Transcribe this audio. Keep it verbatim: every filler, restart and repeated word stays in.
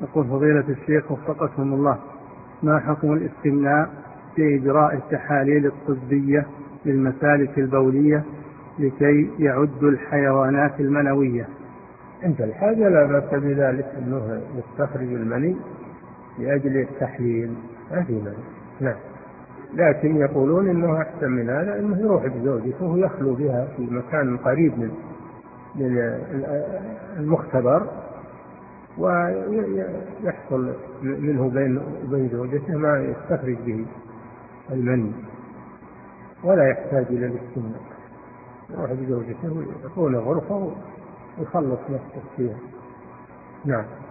يقول فضيلة الشيخ وفقكم الله، ما حكم الاستمناء في إجراء التحاليل الطبية للمسالك البولية لكي يعد الحيوانات المنوية؟ عند الحاجة لا بأس بذلك، أنه يستخرج المني لأجل التحليل ما في مانع. نعم، لكن يقولون أنه أحسن من هذا أنه يروح بزوجته ويخلو بها في مكان قريب من المختبر ويحصل منه بين وبين زوجته ما يستخرج به المني، ولا يحتاج إلى الاستمناء. يروح بزوجته ويكون غرفة ويخلص نفسه فيها. نعم.